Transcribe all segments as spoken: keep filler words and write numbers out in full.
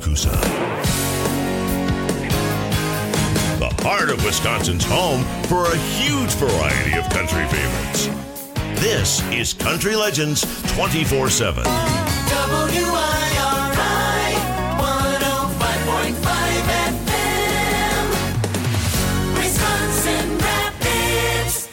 Coosa. The heart of Wisconsin's home for a huge variety of country favorites. This is Country Legends twenty-four seven. W I R I one oh five point five F M, Wisconsin Rapids.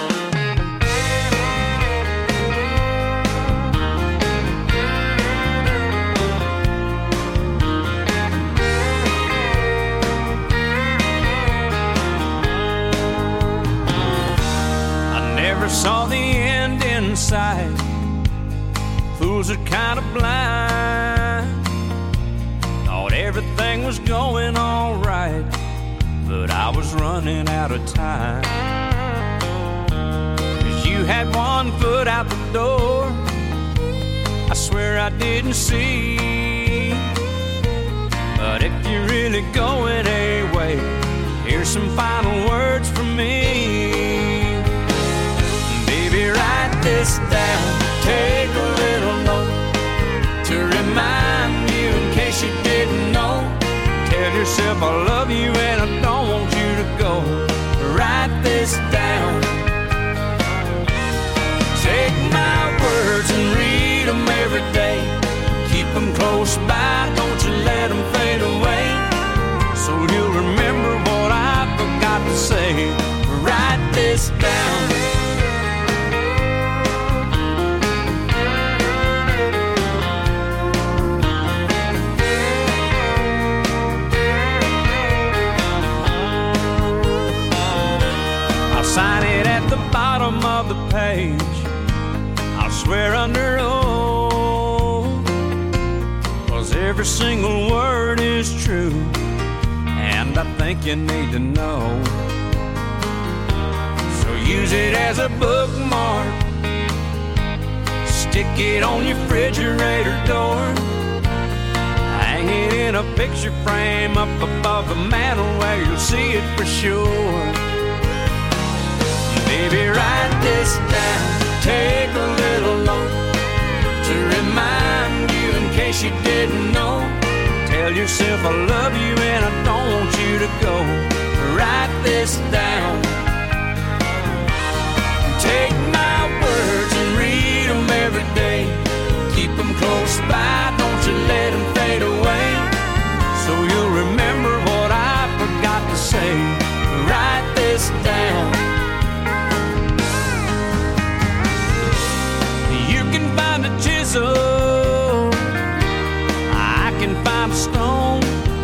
I never saw the end in sight. Fools are kind of blind. Thought everything was going all right, but I was running out of time. 'Cause you had one foot out the door, I swear I didn't see. But if you're really going away, here's some final words from me. Baby, write this down. Take a little note to remind you in case you didn't know. Tell yourself I love you and I don't want you to go. Write this down. Take my words and read them every day. Keep them close by, don't you let them fade away. So you'll remember what I forgot to say. Write this down. Sign it at the bottom of the page. I'll swear under oath, 'cause every single word is true, and I think you need to know. So use it as a bookmark. Stick it on your refrigerator door. Hang it in a picture frame up above the mantel where you'll see it for sure. Baby, write this down. Take a little note to remind you in case you didn't know. Tell yourself I love you and I don't want you to go. Write this down. Take my words and read them every day. Keep them close by, don't you let them fade away. So you'll remember what I forgot to say. Write this down. Find a chisel, I can find a stone.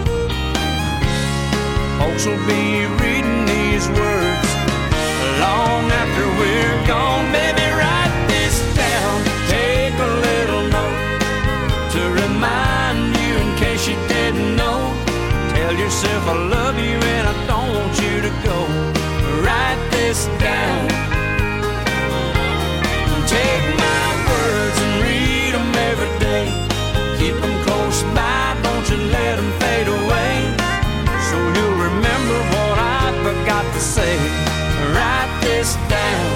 Folks will be reading these words long after we're gone. Baby, write this down. Take a little note to remind you in case you didn't know. Tell yourself I love you and I don't want you to go. Write this down. Take my words and read them every day. Keep them close by, don't you let them fade away. So you'll remember what I forgot to say. Write this down.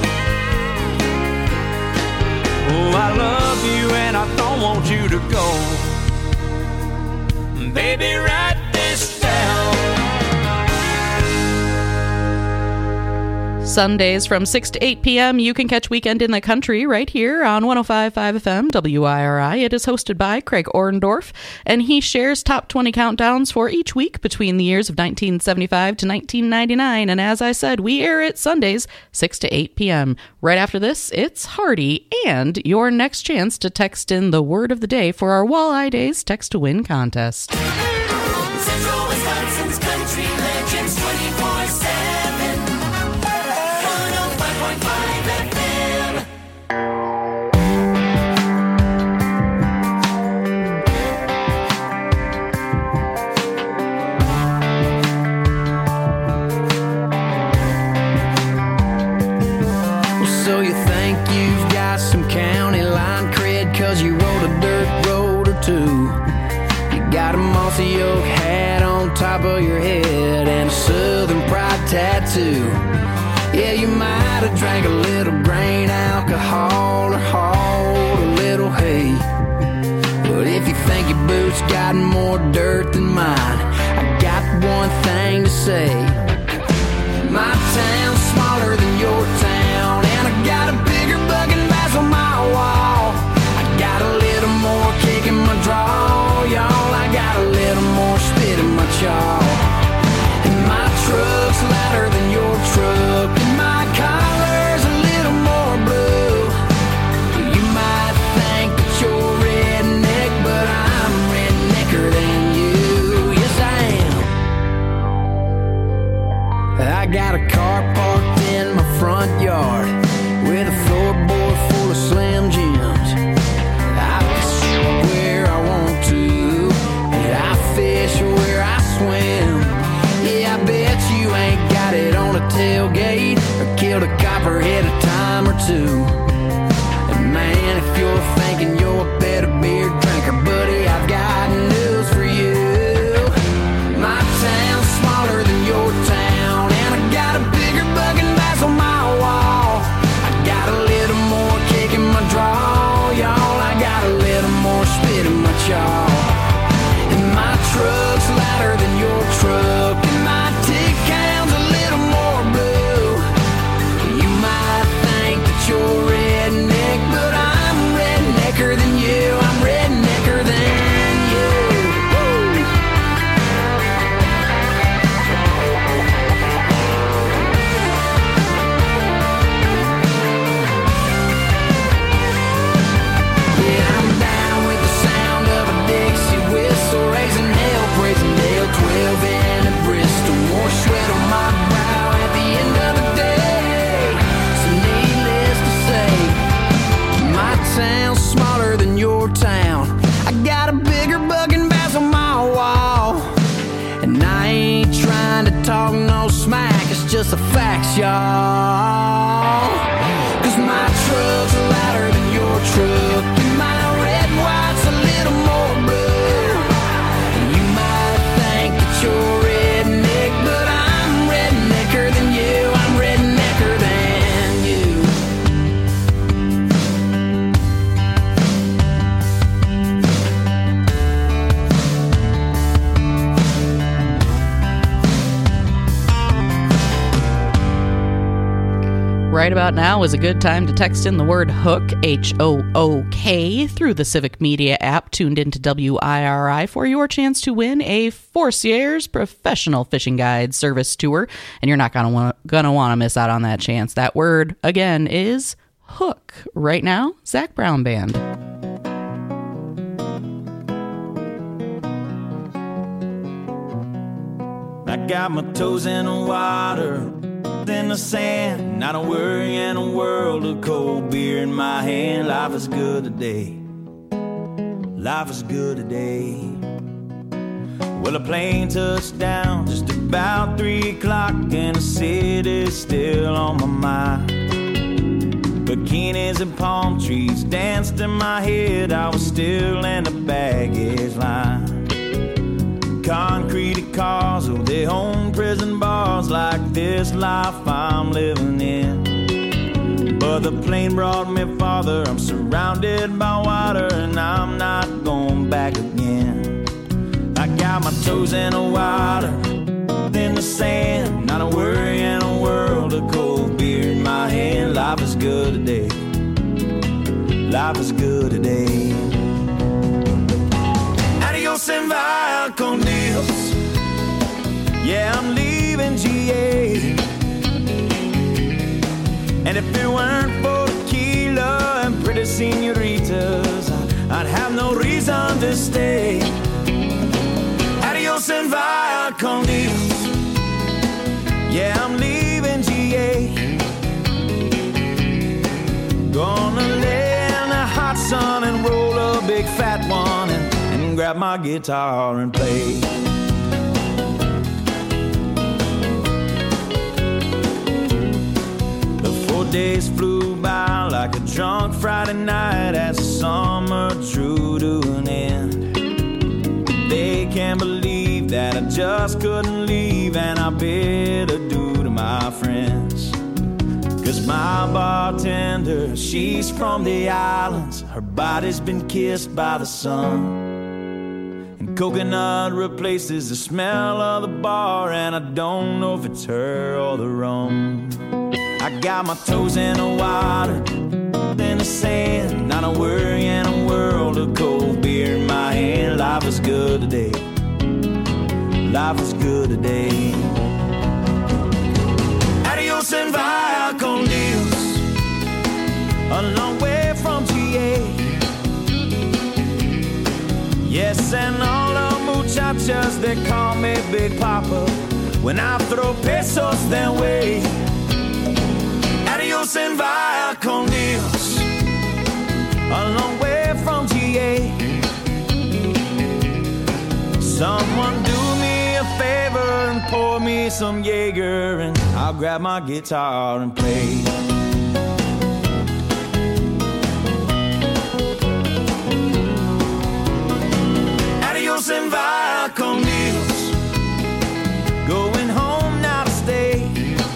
Oh, I love you and I don't want you to go. Baby, write this down. Sundays from six to eight p.m. you can catch Weekend in the Country right here on one oh five point five F M W I R I. It is hosted by Craig Orndorff, and he shares top twenty countdowns for each week between the years of nineteen seventy-five to nineteen ninety-nine. And as I said, we air it Sundays six to eight p.m. Right after this, it's Hardy and your next chance to text in the word of the day for our Walleye Days Text to Win contest. Central Wisconsin's Country Legends twenty-four seven. one oh five point five F M. Well, so you think you've got some county line cred 'cause you rode a dirt road or two. You got a mossy oak hat on top of your head and a Southern Pride tattoo. Yeah, you might have drank a little grain alcohol or hauled a little hay. But if you think your boots got more dirt than mine. I got one thing to say. My town's smaller than your town, and I got a bigger bugging bass on my wall. I got a little more kick in my draw, y'all. I got a little more spit in my chaw. And my truck's louder than your truck, and my collar's a little more blue. You might think that you're redneck, but I'm rednecker than you. Yes, I am. I got a car parked in my front yard with a floorboard full of Slim Jims. I fish where I want to, and I fish where I swim. Yeah, I bet you ain't got it on a tailgate or killed a copperhead a time or two. And man, if you're thinking you're a better beer drinker, buddy, I've got news for you. My town's smaller than your town, and I got a bigger bugging bass on my wall. I got a little more kick in my draw, y'all. I got a little more spit in my chaw. And my truck's louder than your truck, and my tick count's a little more blue. You might think that you're redneck, but I'm rednecker than you. I'm rednecker than you. Woo! Yeah, I'm down with the sound of a Dixie whistle, raising hell, praising Dale, twelve and a Bristol. More sweat on my brow at the end of the day. So needless to say, my town's smaller than your town. I got a bigger bugging bass on my wall. And I ain't trying to talk no smack, it's just the facts, y'all. Cause my truck's louder than your truck, and my red white's a little more blue. You might think that you're redneck, but I'm rednecker than you. I'm rednecker than you. Right about now is a good time to text in the word hook, H O O K, through the Civic Media app tuned into W I R I for your chance to win a Forcier's Professional Fishing Guide Service Tour. And you're not going to want gonna want to miss out on that chance. That word, again, is hook. Right now, Zach Brown Band. I got my toes in the water, in the sand, not a worry in a world of cold beer in my hand. Life is good today, life is good today. Well, a plane touched down just about three o'clock, and the city's still on my mind. Bikinis and palm trees danced in my head, I was still in the baggage line. Concrete cars, oh, they own prison bars like this life I'm living in. But the plane brought me farther, I'm surrounded by water, and I'm not going back again. I got my toes in the water, in the sand, not a worry in a world of cold beer in my hand. Life is good today, life is good today. Adios and via con Dios. Yeah, I'm leaving G A. And if it weren't for tequila and pretty senoritas, I'd have no reason to stay. Adios and via con Dios. Yeah, I'm leaving G A. Gonna lay in the hot sun and roll a big fat one and, and grab my guitar and play. The four days flew by like a drunk Friday night as the summer drew to an end. They can't believe that I just couldn't leave, and I bid adieu to my friends. Cause my bartender, she's from the islands, her body's been kissed by the sun. Coconut replaces the smell of the bar, and I don't know if it's her or the rum. I got my toes in the water, in the sand, not a worry in a world of cold beer in my hand. Life is good today. Life is good today. Adios and via con Dios, a long way from G A. Yes, and all the muchachas, they call me Big Papa when I throw pesos their way. Adios and via con Dios, a long way from G A. Someone do me a favor and pour me some Jaeger, and I'll grab my guitar and play. Adios and via con Dios, going home now to stay.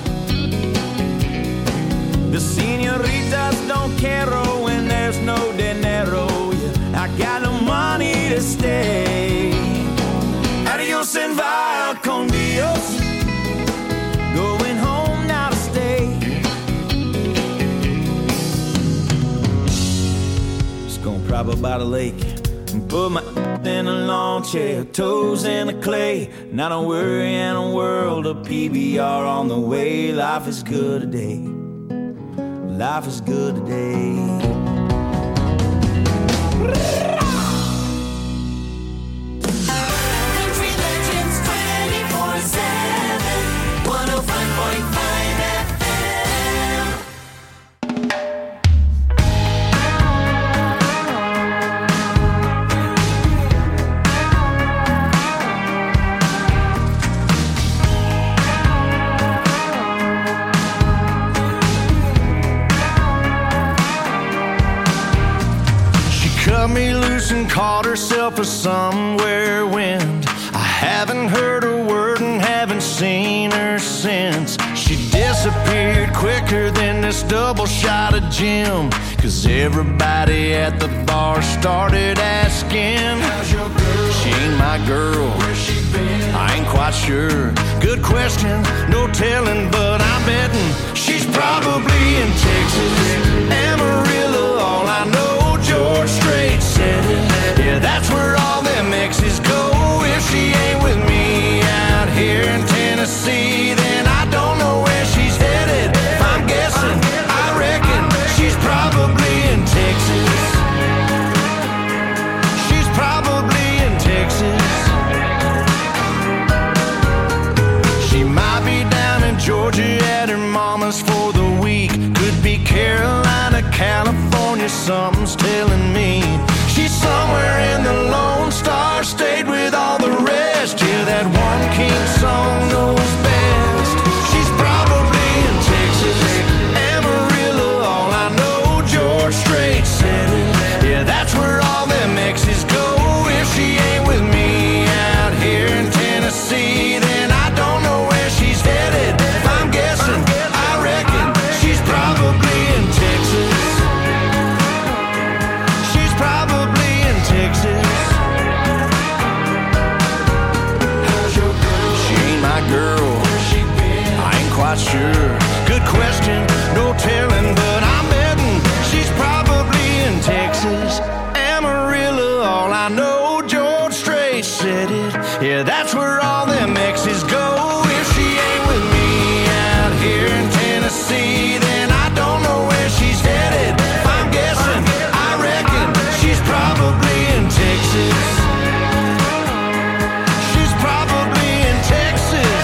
The senoritas don't care when there's no dinero. Yeah, I got no money to stay. Adios and via con Dios, going home now to stay. Just gonna prop up by the lake and put my in a lawn chair, toes in the clay. Not a worry in a world of P B R on the way. Life is good today. Life is good today. Country Legends twenty-four seven, one oh five point five F M. Cut me loose and caught herself a somewhere wind. I haven't heard a word and haven't seen her since. She disappeared quicker than this double shot of gin, 'cause everybody at the bar started asking, how's your girl? She ain't my girl. Where's she been? I ain't quite sure. Good question, no telling, but I'm betting she's probably in Texas, Amarillo. All I know, George Strait said it. Yeah, that's where all them exes go. If she ain't with me out here in Tennessee, then I don't know where she's headed. If I'm guessing, I reckon she's probably in Texas. She's probably in Texas. She might be down in Georgia at her mama's for the week. Could be Carolina, California, something's telling me. She's somewhere in the Lone Star State with all the rest. Yeah, that one king song knows best. She's probably in Texas, Amarillo. All I know, George Strait said it. Yeah, that's where all them exes go. If she ain't with me out here in Tennessee, then I don't know where she's headed. If I'm guessing, I reckon she's probably in Texas. She's probably in Texas. How's your girl? She ain't my girl. Where's she been? I ain't quite sure. Good question, no telling, but I'm betting she's probably in Texas, Amarillo. All I know, George Strait said it. Yeah, that's where all them exes go. If she ain't with me out here in Tennessee, then I don't know where she's headed. If I'm guessing, I reckon she's probably in Texas. She's probably in Texas.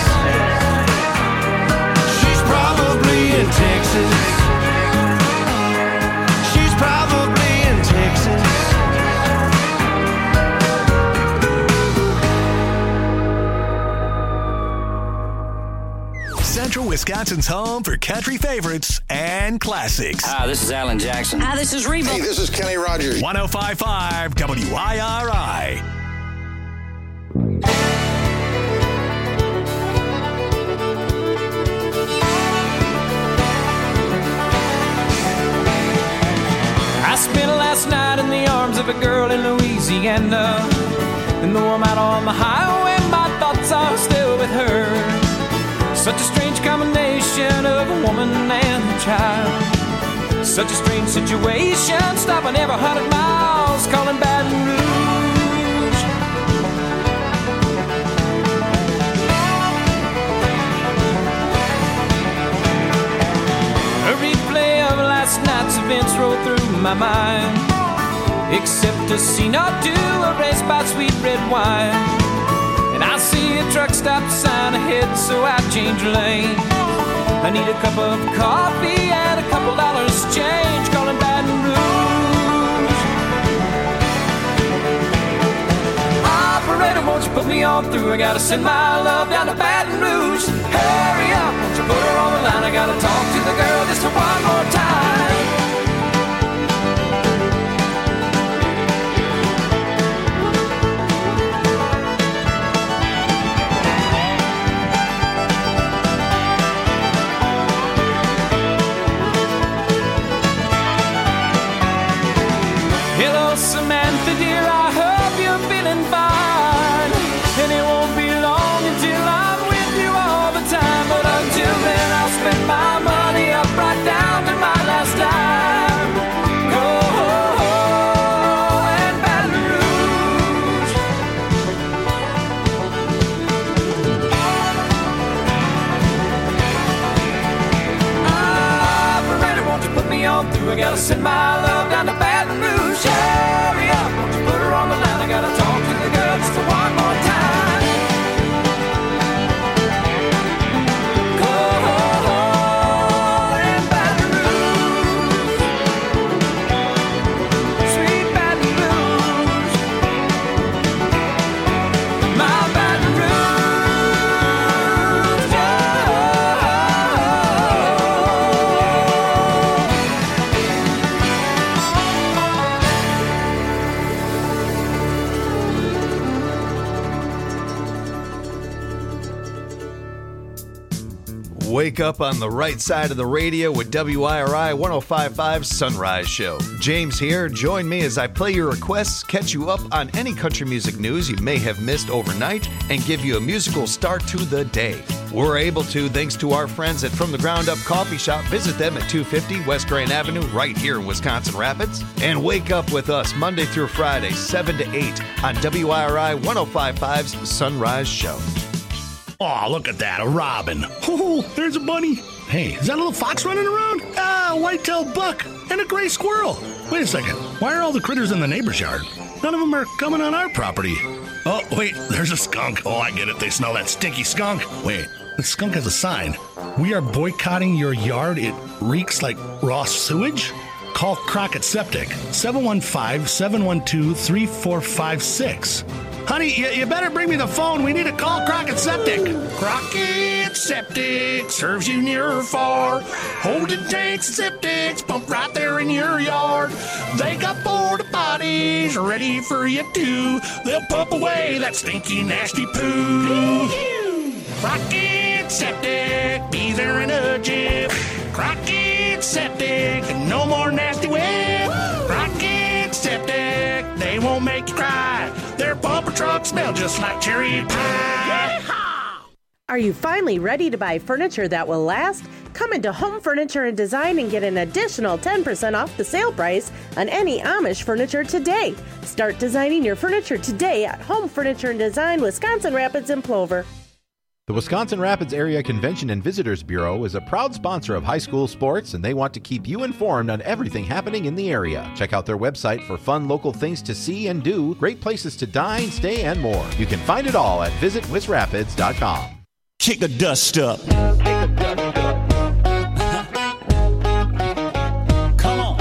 She's probably in Texas. She's probably in Texas. Central Wisconsin's home for country favorites and classics. Hi, this is Alan Jackson. Hi, this is Reba. Hey, this is Kenny Rogers. one oh five point five W I R I. I spent last night in the arms of a girl in Louisiana. And though I'm out on the highway, my thoughts are still with her. Such a strange combination of a woman and a child. Such a strange situation, stopping every hundred miles, calling Baton Rouge. A replay of last night's events roll through my mind, except a scene or two erased by sweet red wine. And I see a truck stop sign ahead, so I change lane. I need a cup of coffee and a couple dollars change, calling Baton Rouge. Operator, won't you put me on through? I gotta send my love down to Baton Rouge. Hurry up, won't you put her on the line? I gotta talk to the girl just one more time. Samantha dear, I hope you're feeling fine. And it won't be long until I'm with you all the time. But until then I'll spend my money up right down to my last dime. Go and Baton Rouge. Operator, won't you put me on through? I gotta send my love down to Baton Rouge. Hurry up, won't you put her on the line? I gotta talk to the girl just one more time. Go and Baton Rouge, sweet Baton Rouge, my Baton Rouge, Wake up on the right side of the radio with W I R I one oh five point five Sunrise Show. James here. Join me as I play your requests, catch you up on any country music news you may have missed overnight, and give you a musical start to the day. We're able to thanks to our friends at From the Ground Up Coffee Shop. Visit them at two fifty West Grand Avenue right here in Wisconsin Rapids. And wake up with us Monday through Friday, seven to eight on W I R I one oh five point five's Sunrise Show. Aw, look at that, a robin. Oh, there's a bunny. Hey, is that a little fox running around? Ah, a white-tailed buck and a gray squirrel. Wait a second, why are all the critters in the neighbor's yard? None of them are coming on our property. Oh, wait, there's a skunk. Oh, I get it, they smell that stinky skunk. Wait, the skunk has a sign. We are boycotting your yard. It reeks like raw sewage. Call Crockett Septic, seven one five, seven one two, three four five six. Honey, you, you better bring me the phone. We need to call Crockett Septic. Crockett Septic serves you near or far. Holding tanks and septics pumped right there in your yard. They got porta potties ready for you too. They'll pump away that stinky, nasty poo. Crockett Septic, be there in a jiff. Crockett Septic, no more nasty whip. Crockett Septic, they won't make you cry. Their bumper trucks smell just like cherry pie. Are you finally ready to buy furniture that will last? Come into Home Furniture and Design and get an additional ten percent off the sale price on any Amish furniture today. Start designing your furniture today at Home Furniture and Design, Wisconsin Rapids and Plover. The Wisconsin Rapids Area Convention and Visitors Bureau is a proud sponsor of high school sports, and they want to keep you informed on everything happening in the area. Check out their website for fun local things to see and do, great places to dine, stay, and more. You can find it all at visit wis rapids dot com. Kick the dust up. Come on.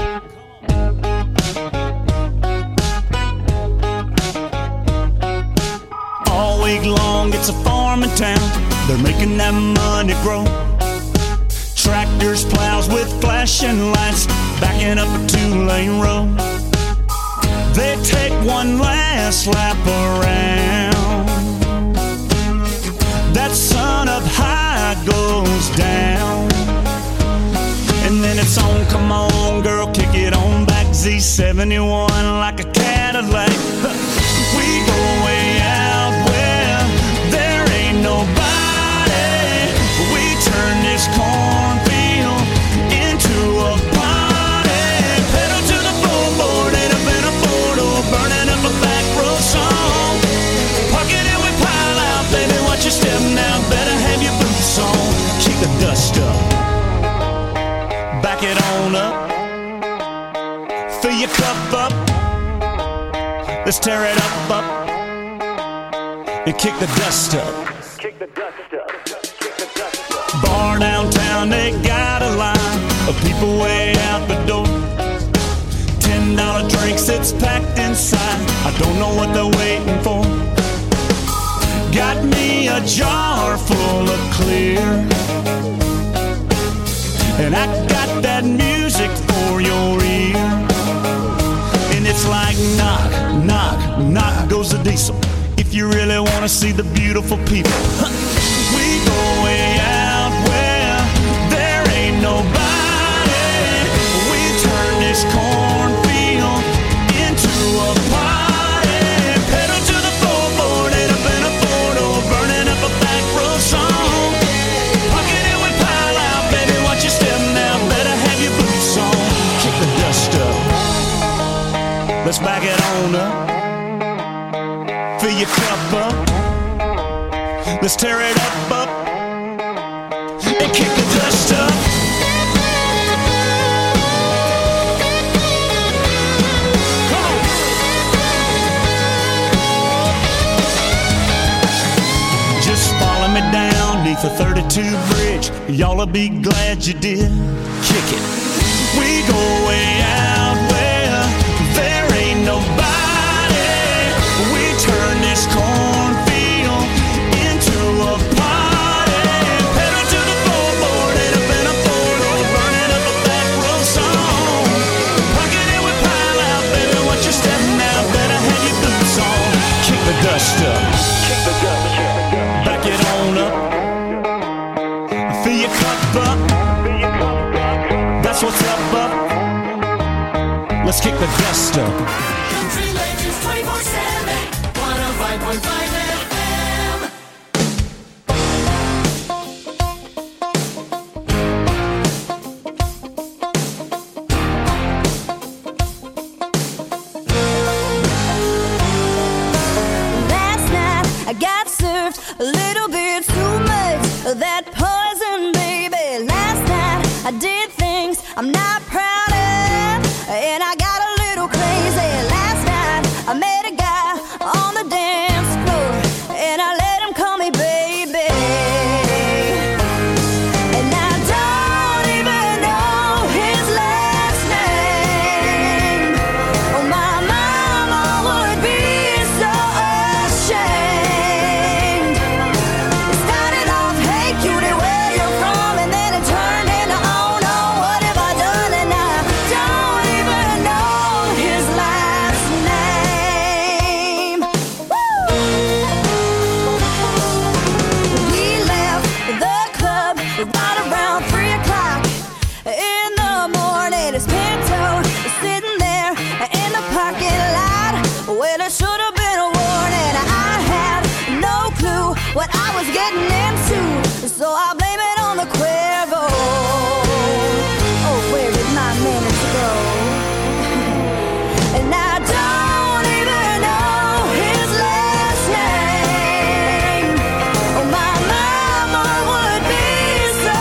All week long, it's a farming town. They're making that money grow. Tractors, plows with flashing lights, backing up a two-lane road. They take one last lap around. That sun up high goes down. And then it's on, come on, girl, kick it on back. Z seventy-one like a Cadillac. We go way Let's tear it up, up, and kick the dust up. Bar downtown, they got a line of people way out the door. Ten dollar drinks, it's packed inside. I don't know what they're waiting for. Got me a jar full of clear, and I got that music for your ear. And it's like knock, knock, knock goes the diesel. If you really want to see the beautiful people, we go way out where there ain't nobody. We turn this cornfield into a party. Pedal to the floor, board it up in a photo, burning up a back row song. Pocket it with pile out, baby, watch your step now. Better have your boots on. Kick the dust up. Let's back it on up. Fill your cup up. Let's tear it up, up, and kick the dust up. Come on. Just follow me down neath the thirty-two bridge. Y'all'll be glad you did. Kick it. We go way out where there ain't nobody. We turn this cornfield into a party. Pedal to the floor, board it up in a photo, burning up a back row song. Pocket it with pile out, baby, watch your step now. Better have your boots on. Kick the dust up. Kick the dust up. Back it on up. Fill your cup up. That's what's up, up. Let's kick the dust up. Country Legends twenty-four seven, one oh five point five F M. Last night I got served a little bit too much of that poison, baby. Last night I did things I'm not proud of, and I got a little crazy. Last night I met a guy on the dance floor, and I let him call me baby. And I don't even know his last name. Oh, my mama would be so ashamed. It started off, hey cutie, where you from? And then it turned into, oh no, what have I done? And I don't even know his last name. Woo! We left the club right around three o'clock in the morning. His Pinto is sitting there in the parking lot. Well, it should have been a warning. I had no clue what I was getting into, so I blame it on the Cuervo. Oh, where did my minutes go? And I don't even know his last name. Oh, my mama would be so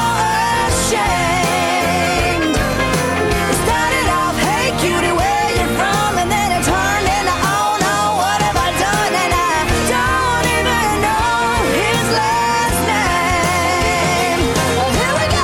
ashamed. It started off, hey cutie, where you from? And then it turned into, oh no, what have I done? And I don't even know his last name. Oh, here we go.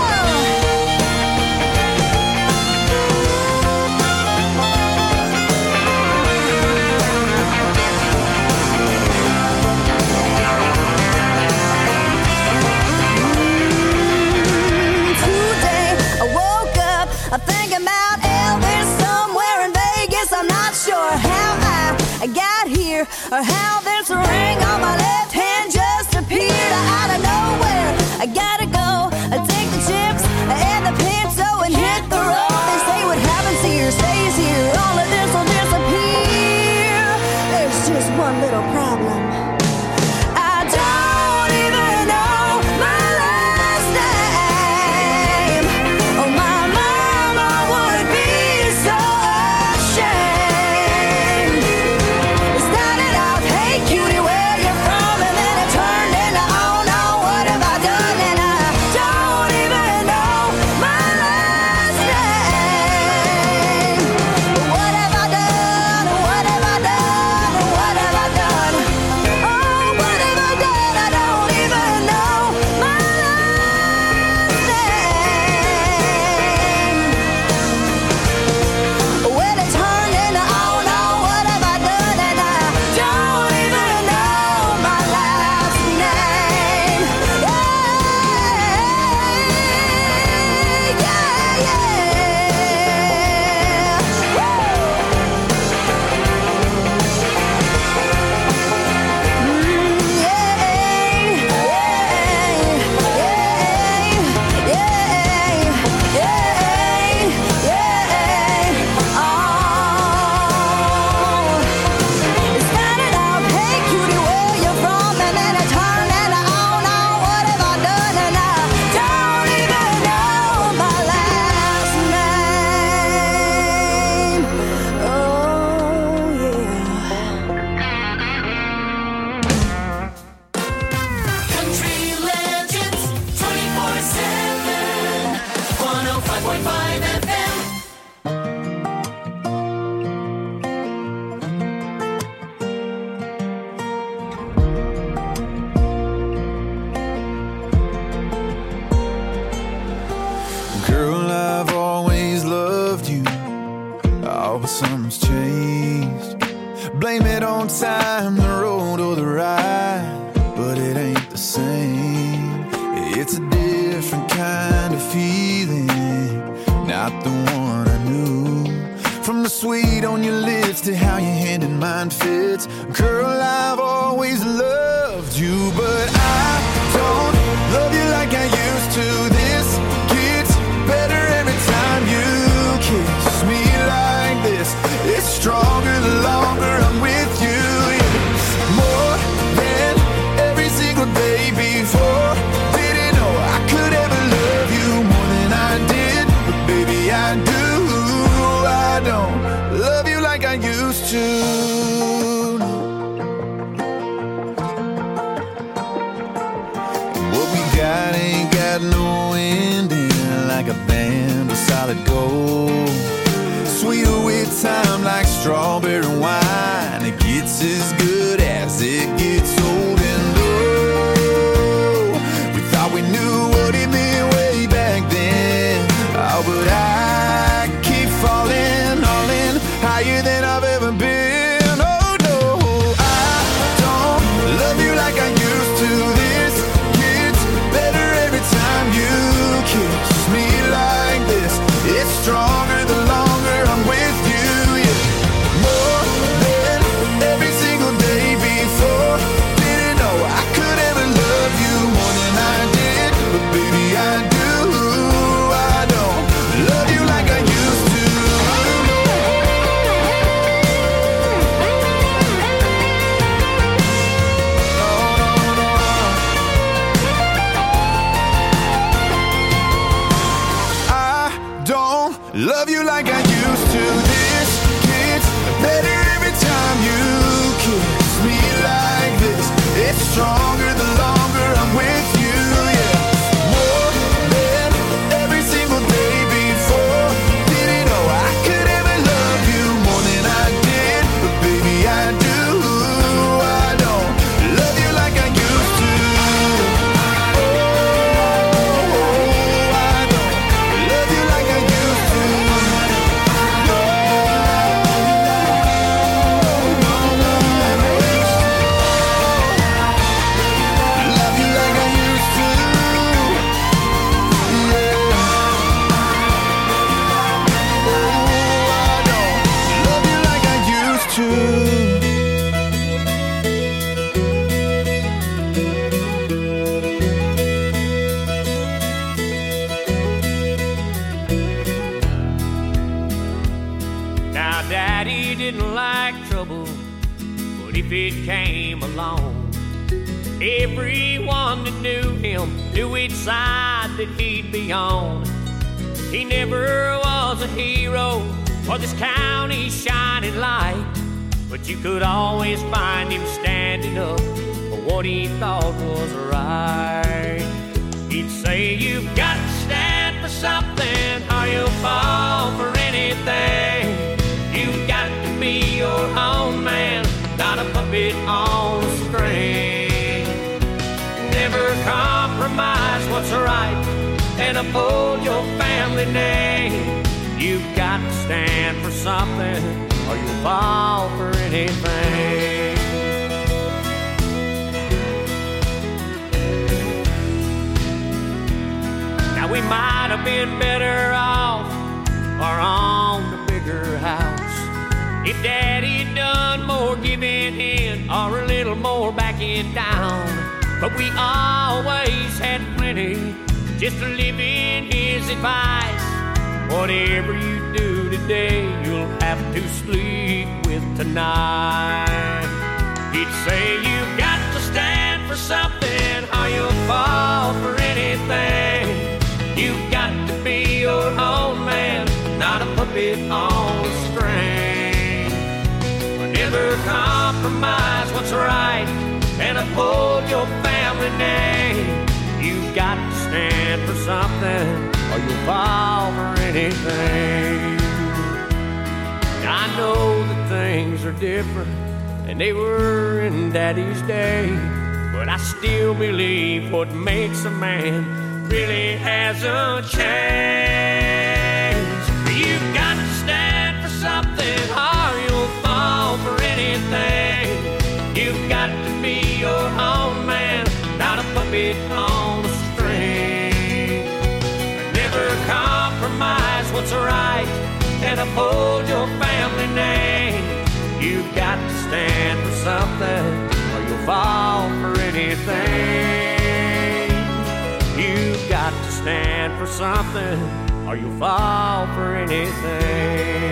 Oh, but something's changed. Blame it on time, the road or the ride, but it ain't the same. It's a different kind of feeling, not the one I knew. From the sweet on your lips to how your hand in mine fits. Girl, I've always loved you, but I don't love you like I used to. This gets better every time you kiss me like this. It's stronger the longer I'm with you. It's more than every single day before. Didn't know I could ever love you more than I did, but baby I do. I don't love you like I used to. What we got ain't got no ending, like a band of solid gold. Sweeter with time like strawberry wine. It gets as good as it gets old. And oh, we thought we knew what it meant way back then. Oh, but I keep falling, all in, higher than I've ever been. Oh no, I don't love you like I used to. This gets better every time you kiss me like this. It's stronger the longer I'm with you, yeah. More than every single day before. Didn't know I could ever love you more than I did, but baby I do. I don't love you like I used to. I don't love you like I used to. This gets better every time you kiss me like this. It's stronger the longer I'm with you, yeah. More than every single day before. Didn't know I could ever love you more than I did, but baby I do. I don't love you like I used to. Oh, I don't love you like I used to. Love you like I used to. Yeah. Oh, I don't love you like I used to. Now, Daddy didn't like trouble, but if it came along, everyone that knew him knew which side that he'd be on. He never was a hero or this county's shining light, but you could always find him standing up for what he thought was right. He'd say, you've got to stand for something or you'll fall for anything. You've got to be your own man, not a puppet on a string. Never compromise what's right and uphold your family name. You've got to stand for something or you'll fall for anything. Now we might have been better off or on the bigger house if Daddy'd done more giving in or a little more backing down. But we always had plenty just to live in his advice. Whatever you do today, you'll have to sleep with tonight. He'd say, you've got to stand for something or you'll fall for anything. You've got to be your own man, not a puppet on a string. Never compromise what's right and uphold your family name. You've got to stand for something or you'll fall for anything. I know that things are different and they were in Daddy's day, but I still believe what makes a man really hasn't changed. You've got to stand for something something or you'll fall for anything. You've got to stand for something or you'll fall for anything.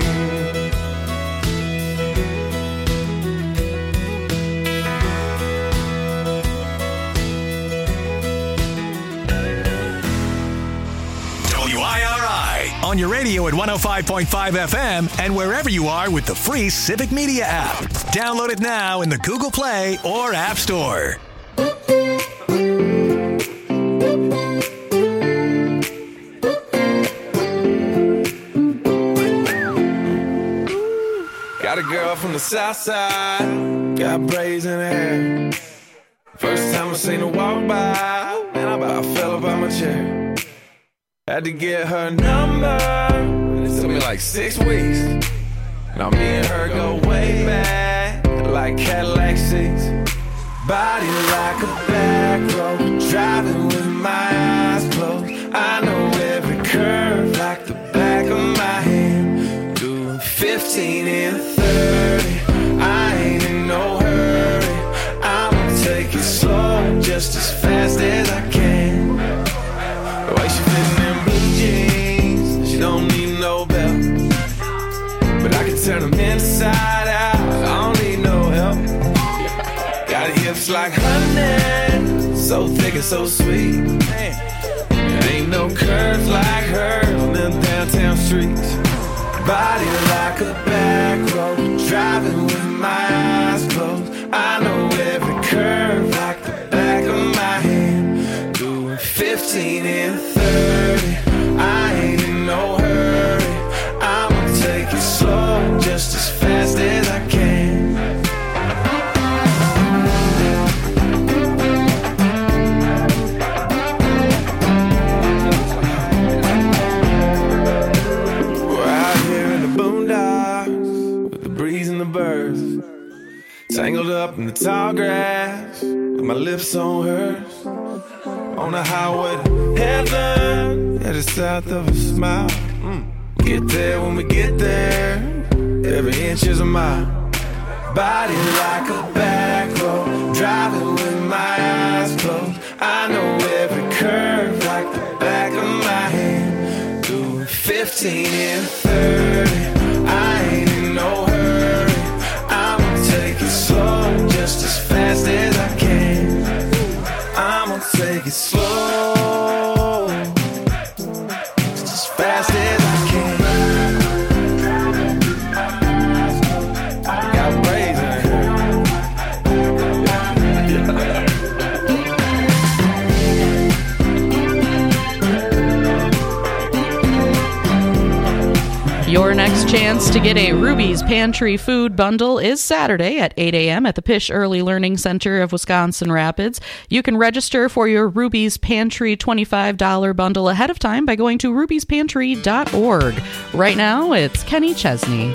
W I R I on your radio at one oh five point five F M and wherever you are with the free Civic Media app. Download it now in the Google Play or App Store. Got a girl from the south side, got braids in her hair. First time I seen her walk by, man, I about fell up out my chair. Had to get her number, it took me like six weeks. Now me and her go way back, like Cadillac seats. Body like a back road, driving with my eyes closed. I know every curve like the back of my hand. Doing fifteen and thirty, I ain't in no hurry. I'ma take it slow, just as fast as I can. The way she fitting in blue jeans, she don't need no belt. But I can turn them inside out, I don't need no help. Got hips like honey, so thick and so sweet. There ain't no curves like hers on them downtown streets. Body like a back road, driving with my eyes closed. I know every curve like the back of my hand. Doing fifteen and thirty, I ain't in no hurry. I'ma take it slow, just as fast as I can. Tangled up in the tall grass, with my lips on hers. On the highway to heaven, at the south of a smile. Mm. Get there when we get there, every inch is a mile. Body like a back road, driving with my eyes closed. I know every curve like the back of my hand. Doing fifteen and thirty, I ain't in no hurry. I'ma take it slow, just as fast as I can. I'ma take it slow, just as fast as I can. I got braids in Your next chance to get a Ruby's Pantry food bundle is Saturday at eight a.m. at the Pish Early Learning Center of Wisconsin Rapids. You can register for your Ruby's Pantry twenty-five dollars bundle ahead of time by going to ruby's pantry dot org. Right now, it's Kenny Chesney.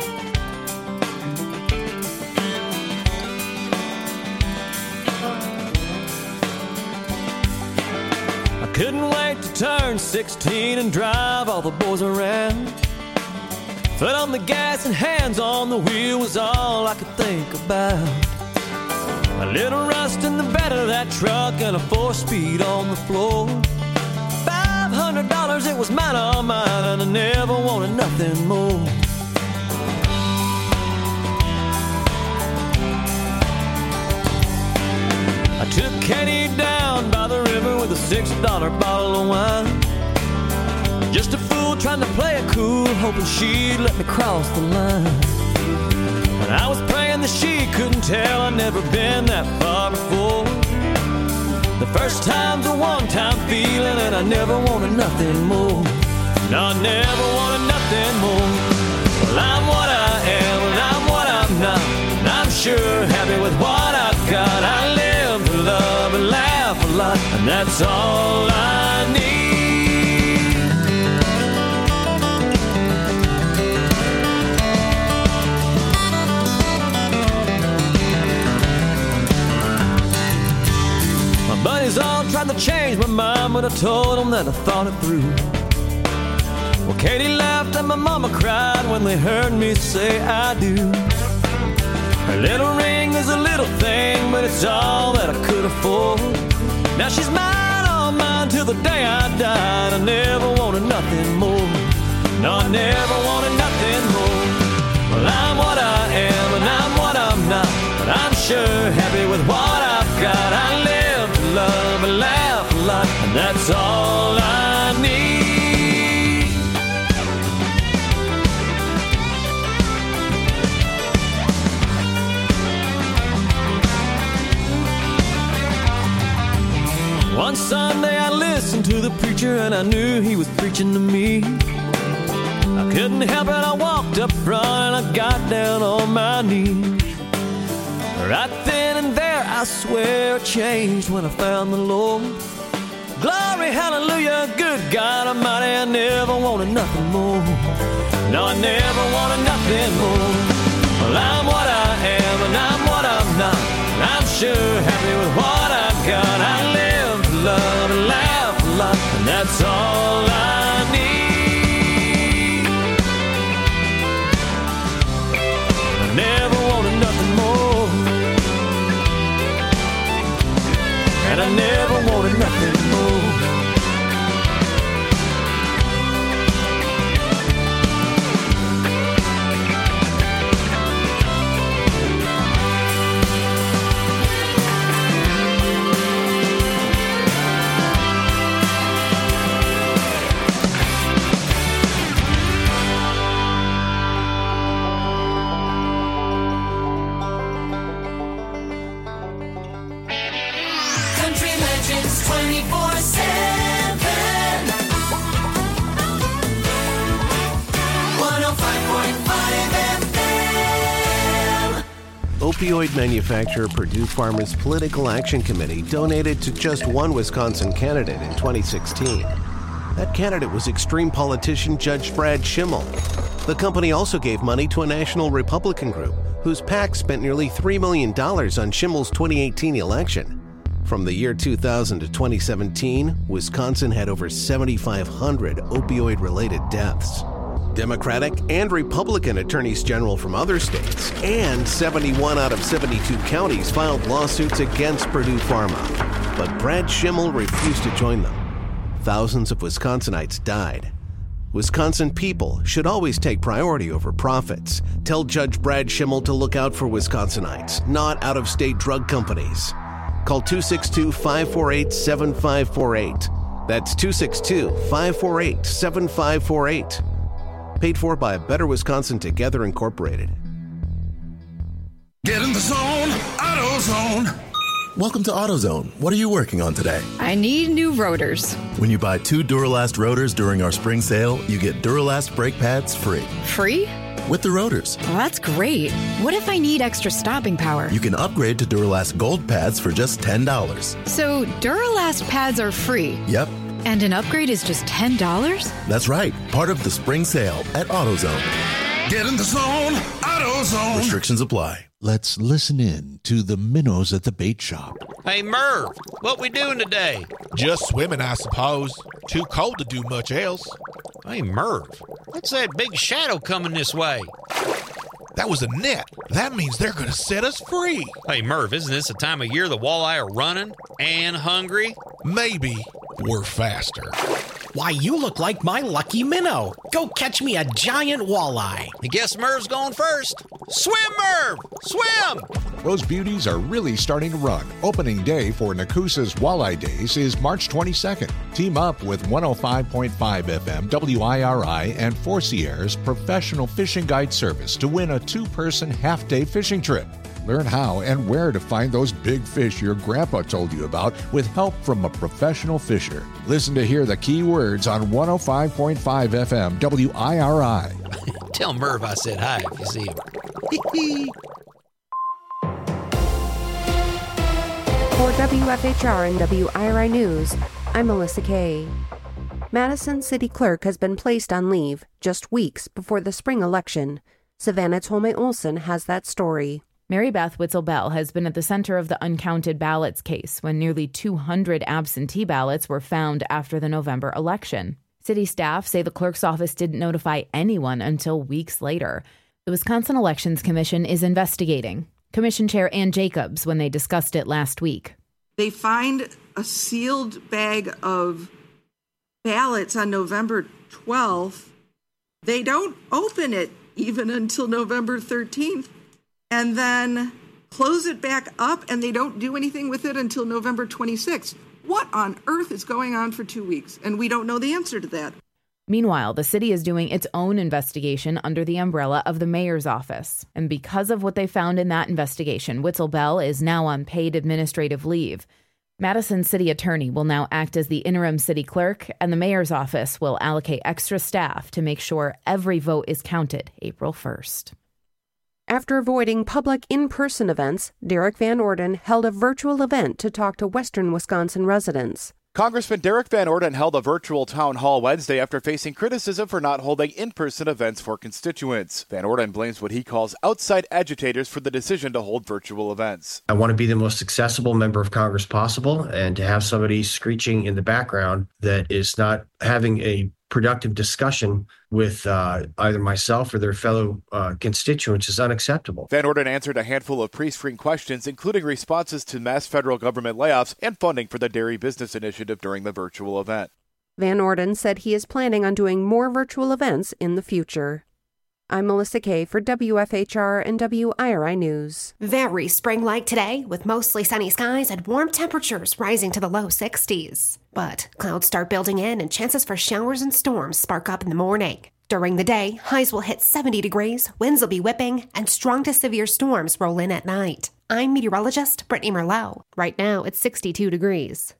I couldn't wait to turn sixteen and drive all the boys around. Foot on the gas and hands on the wheel was all I could think about. A little rust in the bed of that truck and a four-speed on the floor. Five hundred dollars, it was mine, all mine, and I never wanted nothing more. I took Kenny down by the river with a six dollar bottle of wine. Just a fool trying to play it cool, hoping she'd let me cross the line. And I was praying that she couldn't tell I'd never been that far before. The first time's a one-time feeling, and I never wanted nothing more. No, I never wanted nothing more. Well, I'm what I am, and I'm what I'm not. And I'm sure happy with what I've got. I live to love and laugh a lot, and that's all I need. Buddies all tried to change my mind, but I told them that I thought it through. Well, Katie laughed and my mama cried when they heard me say I do. Her little ring is a little thing, but it's all that I could afford. Now she's mine, all mine, till the day I died. I never wanted nothing more. No, I never wanted nothing more. Well, I'm what I am, and I'm what I'm not, but I'm sure happy with what I've got. I live to love and laugh a lot, and that's all I need. One Sunday I listened to the preacher and I knew he was preaching to me. I couldn't help it, I walked up front and I got down on my knees. Right then and there I swear it changed when I found the Lord. Glory, hallelujah, good God Almighty, I never wanted nothing more. No, I never wanted nothing more. Well, I'm what I am and I'm what I'm not. I'm sure happy with what I've got. I live to love and laugh a lot, and that's all I need. I never wanted nothing more, and I never wanted nothing more. twenty-four seven one oh five point five F M. Opioid manufacturer Purdue Pharma's Political Action Committee donated to just one Wisconsin candidate in twenty sixteen. That candidate was extreme politician Judge Brad Schimmel. The company also gave money to a national Republican group whose PAC spent nearly three million dollars on Schimmel's twenty eighteen election. From the year two thousand to twenty seventeen, Wisconsin had over seventy-five hundred opioid-related deaths. Democratic and Republican attorneys general from other states and seventy-one out of seventy-two counties filed lawsuits against Purdue Pharma. But Brad Schimmel refused to join them. Thousands of Wisconsinites died. Wisconsin people should always take priority over profits. Tell Judge Brad Schimmel to look out for Wisconsinites, not out-of-state drug companies. Call two six two, five four eight, seven five four eight. That's two six two, five four eight, seven five four eight. Paid for by Better Wisconsin Together Incorporated. Get in the zone, AutoZone. Welcome to AutoZone. What are you working on today? I need new rotors. When you buy two Duralast rotors during our spring sale, you get Duralast brake pads free. Free? With the rotors. Well, that's great. What if I need extra stopping power? You can upgrade to Duralast Gold pads for just ten dollars. So Duralast pads are free? Yep. And an upgrade is just ten dollars? That's right. Part of the spring sale at AutoZone. Get in the zone, AutoZone. Restrictions apply. Let's listen in to the minnows at the bait shop. Hey, Merv, what we doing today? Just swimming, I suppose. Too cold to do much else. Hey, Merv, what's that big shadow coming this way? That was a net. That means they're going to set us free. Hey, Merv, isn't this the time of year the walleye are running and hungry? Maybe we're faster. Why, you look like my lucky minnow. Go catch me a giant walleye. I guess Merv's going first. Swim, Merv! Swim! Those beauties are really starting to run. Opening day for Nakusa's Walleye Days is March twenty-second. Team up with one oh five point five F M, W I R I, and Four Sierras Professional Fishing Guide Service to win a two-person half-day fishing trip. Learn how and where to find those big fish your grandpa told you about with help from a professional fisher. Listen to hear the key words on one oh five point five F M, W I R I. Tell Merv I said hi if you see him. For W F H R and W I R I News, I'm Melissa Kay. Madison City Clerk has been placed on leave just weeks before the spring election. Savannah Tolme Olson has that story. Mary Beth Witzel-Bell has been at the center of the uncounted ballots case when nearly two hundred absentee ballots were found after the November election. City staff say the clerk's office didn't notify anyone until weeks later. The Wisconsin Elections Commission is investigating. Commission Chair Ann Jacobs when they discussed it last week. They find a sealed bag of ballots on November twelfth. They don't open it even until November thirteenth, and then close it back up, and they don't do anything with it until November twenty-sixth. What on earth is going on for two weeks? And we don't know the answer to that. Meanwhile, the city is doing its own investigation under the umbrella of the mayor's office. And because of what they found in that investigation, Witzel Bell is now on paid administrative leave. Madison City Attorney will now act as the interim city clerk, and the mayor's office will allocate extra staff to make sure every vote is counted April first. After avoiding public in-person events, Derek Van Orden held a virtual event to talk to Western Wisconsin residents. Congressman Derek Van Orden held a virtual town hall Wednesday after facing criticism for not holding in-person events for constituents. Van Orden blames what he calls outside agitators for the decision to hold virtual events. I want to be the most accessible member of Congress possible, and to have somebody screeching in the background that is not having a productive discussion with uh, either myself or their fellow uh, constituents is unacceptable. Van Orden answered a handful of pre-screened questions, including responses to mass federal government layoffs and funding for the Dairy Business Initiative during the virtual event. Van Orden said he is planning on doing more virtual events in the future. I'm Melissa Kay for W F H R and W I R I News. Very spring-like today, with mostly sunny skies and warm temperatures rising to the low sixties. But clouds start building in and chances for showers and storms spark up in the morning. During the day, highs will hit seventy degrees, winds will be whipping, and strong to severe storms roll in at night. I'm meteorologist Brittany Merlot. Right now, it's sixty-two degrees.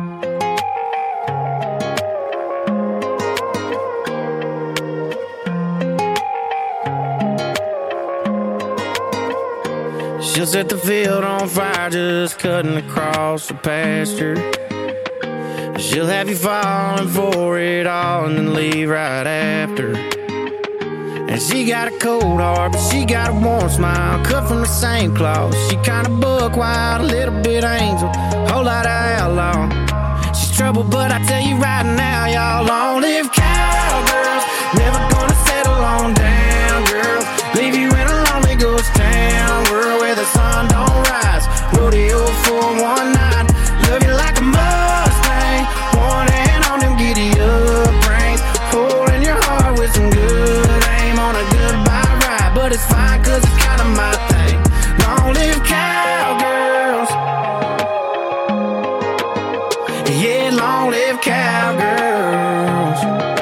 She'll set the field on fire just cutting across the pasture. She'll have you falling for it all and then leave right after. And she got a cold heart, but she got a warm smile, cut from the same cloth. She kinda buck wild, a little bit angel, whole lot of outlaw. She's trouble, but I tell you right now, y'all, long live cowgirls. Never gonna settle on down, girls. Leave you in a lonely ghost town, world where the sun don't rise. Rodeo for one night, love you like a Mustang. One hand on them giddy up reins, holding your heart with some good aim on a goodbye ride. But it's fine, cause it's kinda my thing. Long live cowgirls. Yeah, long live cowgirls.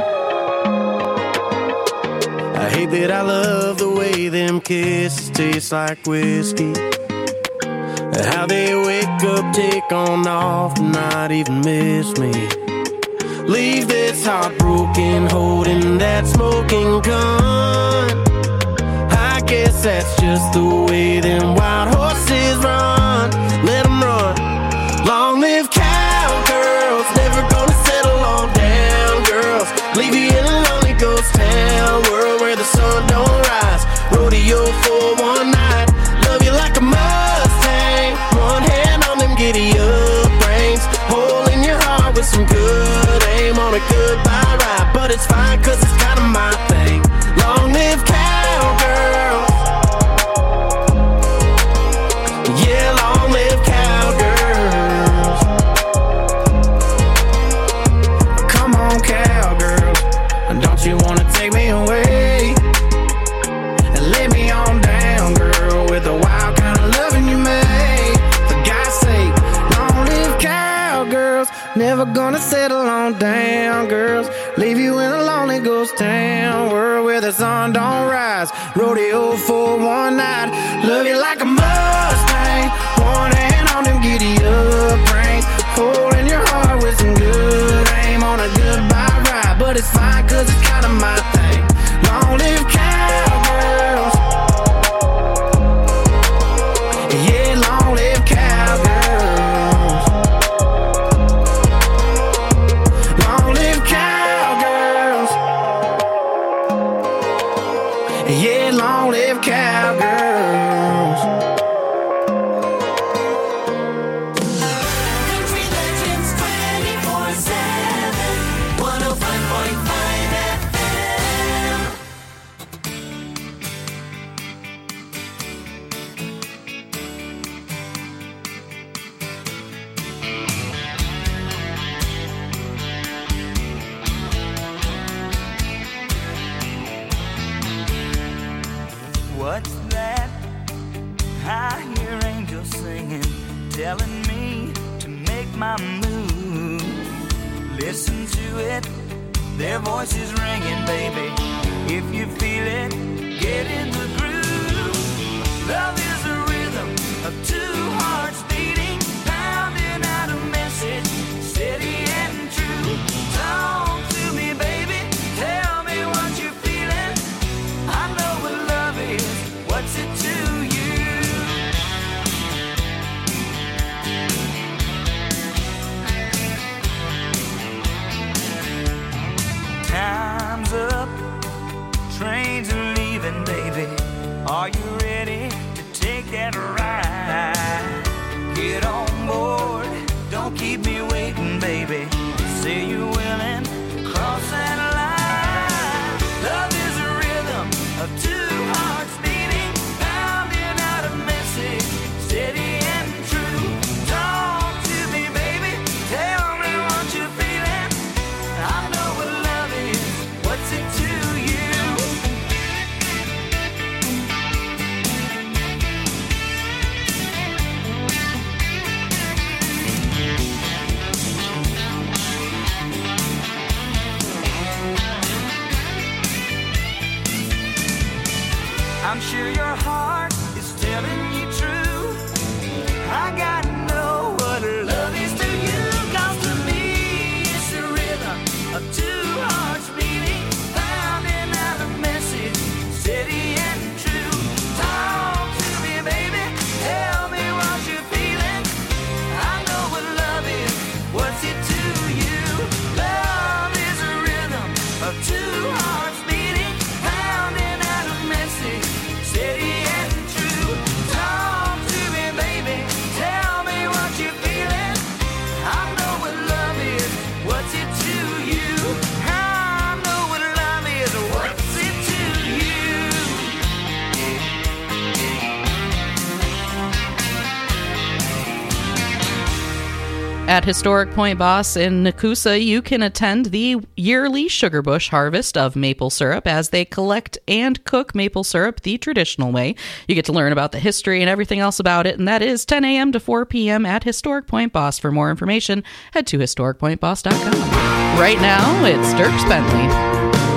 I hate that I love the way them kisses taste like whiskey. How they wake up, take on off, and not even miss me. Leave this heartbroken, holding that smoking gun. I guess that's just the way them wild horses run. Let them run. Long live cowgirls, never gonna settle on down, girls. Leave you in a lonely ghost town, world where the sun don't rise. Rodeo for one night, love you like a Mustang. One hand on them giddy up reins, holding your heart with some good aim on a goodbye ride. But it's fine, cause it's kinda my thing. Long live cowgirls. Yeah, long live cowgirls. Come on, cowgirls, don't you wanna take me away and lay me on down, girl, with the wild kind of loving you made. For God's sake, long live cowgirls. Never gonna settle on down, girls. Leave you in a lonely ghost town, world where the sun don't rise. Rodeo for one night, love you like a Mustang. One hand on them giddy up reins, holding your heart with some good aim on a goodbye ride. But it's fine, cause it's kinda my thing. Long live cowgirls. Yeah, long live cowgirls. Long live cowgirls. Yeah, long live cowgirls. Country legends twenty-four seven, one oh five point five Listen to it, their voices ringing, baby. If you feel it, get in the groove. Love is a rhythm of two hearts beating, pounding out a message, steady and true. Talk to me, baby, tell me what you're feeling. I know what love is, what's it to you? Time's up, trains are leaving, baby. Are you ready to take that ride? Get on board, don't keep me waiting, baby. Say you're willing to cross that line. Love is a rhythm of two hearts beating, pounding out a message, steady and true. Talk to me, baby, tell me what you're feeling. I know what love is, what's it to you? I'm sure your heart is telling you true. I gotta know what love is to you. 'Cause to me it's a rhythm of two hearts beating, pounding out a message, steady and true. Talk to me, baby, tell me what you're feeling. I know what love is, what's it to you? Love is a rhythm of two hearts beating, pounding out a message, steady and true. Talk to me, baby, tell me what you're feeling. I know what love is, what's it to you? I know what love is, what's it to you? At Historic Point Boss in Nakusa, you can attend the yearly Sugar Bush harvest of maple syrup as they collect and cook maple syrup the traditional way. You get to learn about the history and everything else about it, and that is ten a.m. to four p.m. at Historic Point Boss. For more information, head to historic point boss dot com. Right now, it's Dirk Bentley.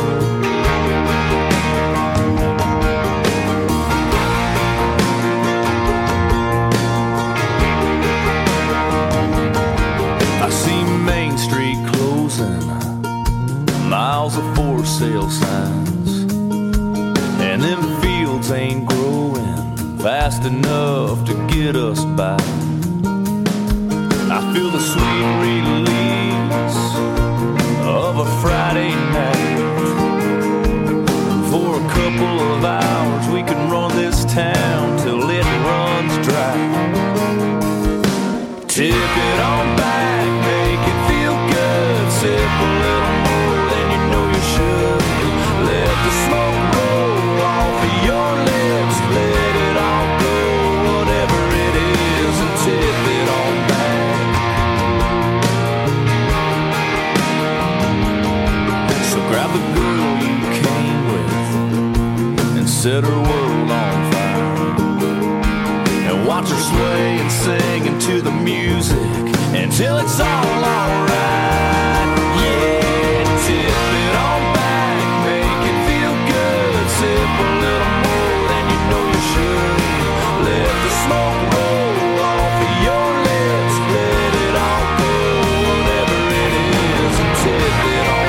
I see Main Street closing, miles of for sale signs, and them fields ain't growing fast enough to get us by. I feel the sweet release of a Friday night. For a couple of hours we can run this town till it runs dry. Tip it on back, make it feel good. Sip a little more than you know you should. Let the smoke roll off of your lips. Let it all go, whatever it is, and tip it on back. So grab the girl you came with and set her world on fire. And watch her sway and sing into the music until it's all alright. Yeah, tip it on back, make it feel good. Sip a little more than you know you should. Let the smoke roll off of your lips. Let it all go, whatever it is, and tip it on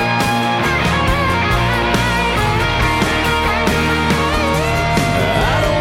I don't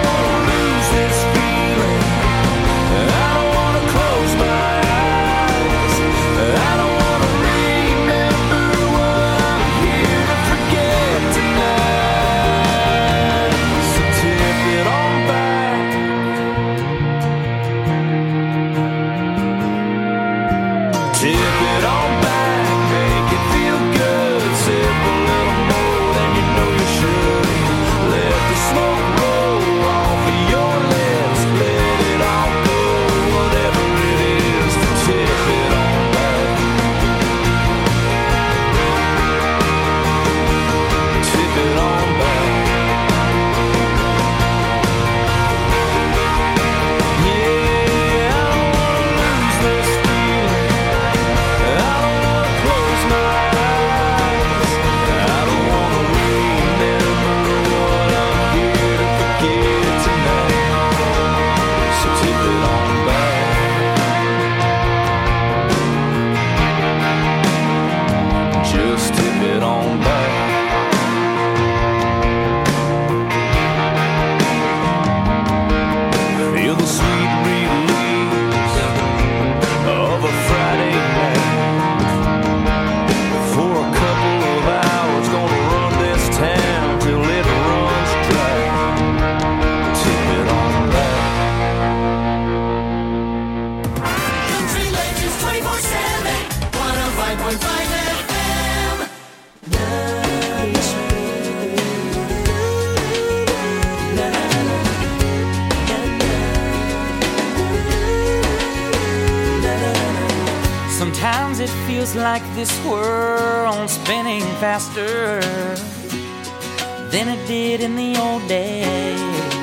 feels like this world's spinning faster than it did in the old days.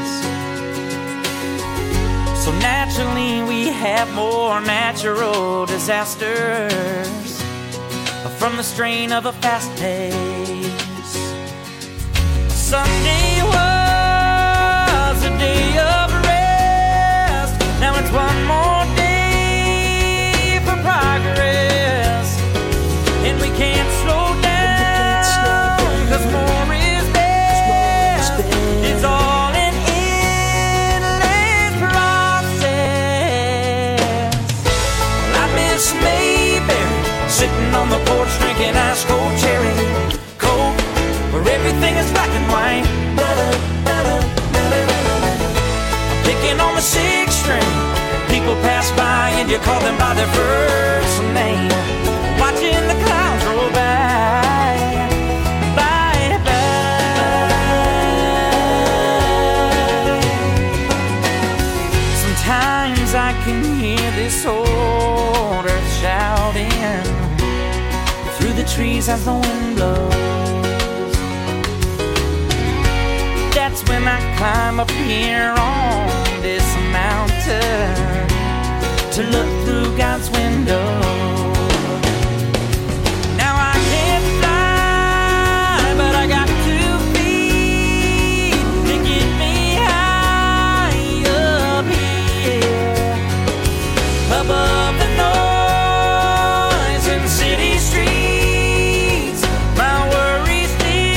So naturally we have more natural disasters from the strain of a fast pace. Sunday was a day of rest. Now it's one more day for progress, and we can't slow down, 'cause more is best. It's all an endless process. Well, I miss Mayberry sitting on the porch drinking ice cold cherry Coke, where everything is black and white. Picking on the sixth string, people pass by and you call them by their first name. Watching the clouds roll by, by, by. Sometimes I can hear this old earth shouting through the trees as the wind blows. That's when I climb up here on this mountain to look through God's window. Now I can't fly, but I got two feet to get me high up here, above the noise in city streets. My worries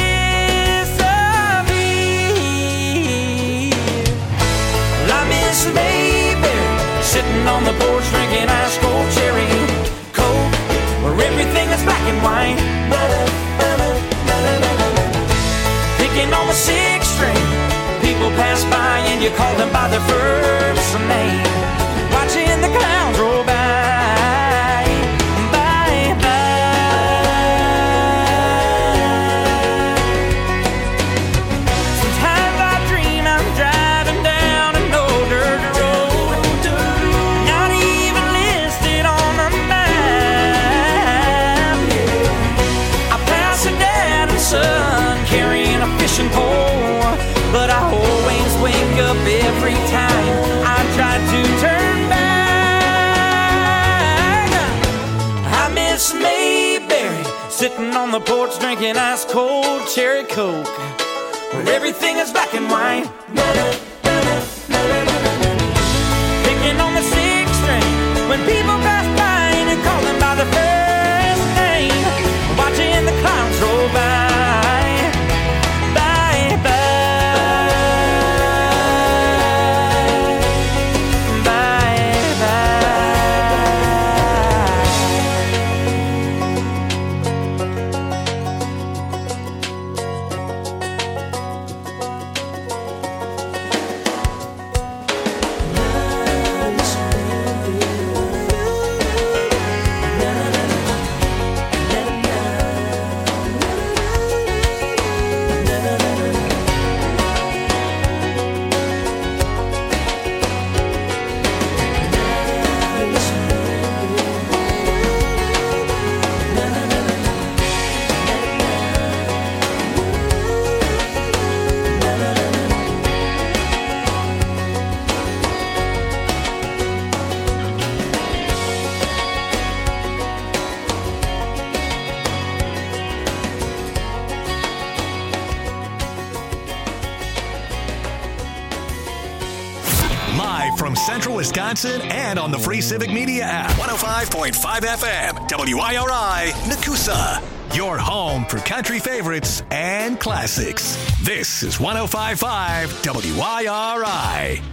disappear. Well, I miss Mayberry sitting on the porch drinking ice cold cherry Coke, where everything is black and white. Picking on the sixth string, people pass by and you call them by their first name. Watching the clouds roll by, by, by. Sometimes I dream I'm driving down an old dirt road, not even listed on the map. I pass a dad and son carrying a fishing pole, but I always wake up every time I try to turn back. I miss Mayberry sitting on the porch drinking ice cold cherry Coke, where everything is black and white. Picking on the sixth string when people pass by and call them by their first name. Watching the clouds roll by, by, by, by, by. Live from Central Wisconsin and on the free Civic Media app. one oh five point five F M, W I R I, Nakusa. Your home for country favorites and classics. This is one oh five point five W I R I.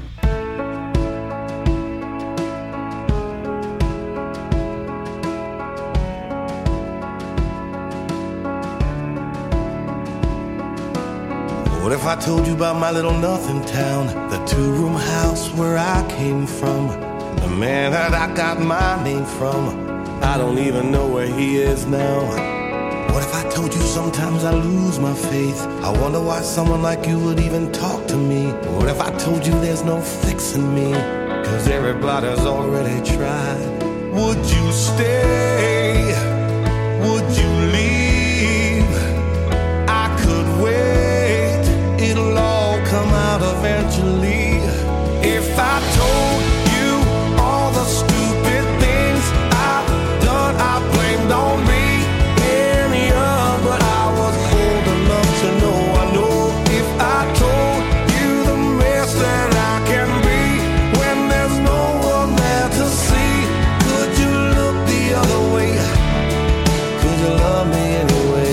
What if I told you about my little nothing town, the two-room house where I came from, the man that I got my name from? I don't even know where he is now. What if I told you sometimes I lose my faith? I wonder why someone like you would even talk to me. What if I told you there's no fixing me, 'cause everybody's already tried? Would you stay? Would you leave? I could wait. It'll all come out eventually. If I told you all the stupid things I've done, I blamed on me. And young, but I was old enough to know. I know if I told you the mess that I can be when there's no one there to see, could you look the other way? Could you love me anyway?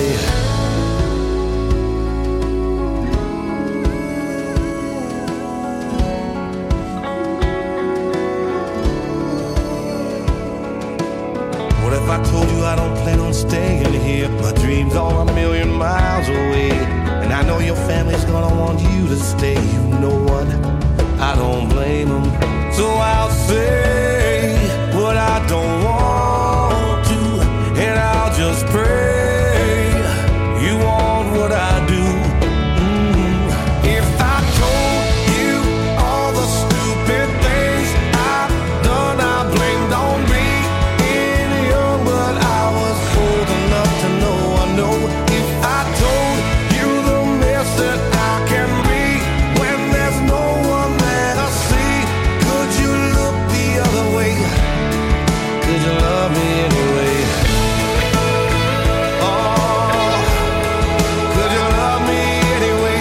What if I told you I don't plan on staying here? My dreams are a million miles away, and I know your family's gonna want you to stay. You know what? I don't blame them. So I'll say what I don't want to, and I'll just pray you want what I do. Mm. If I told you all the stupid things I've done, I blamed on me. But I was old enough to know. I know if I told you the mess that I can be when there's no one there to see, could you look the other way? Could you love me anyway? Oh, could you love me anyway?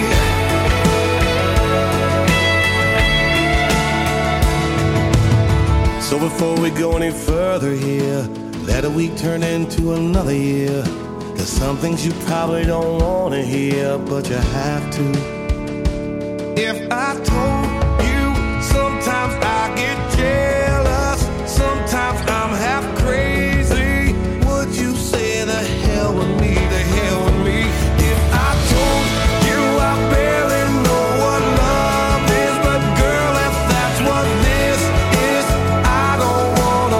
So before we go any further here, let a week turn into another year. There's some things you probably don't want to hear, but you have to. If I told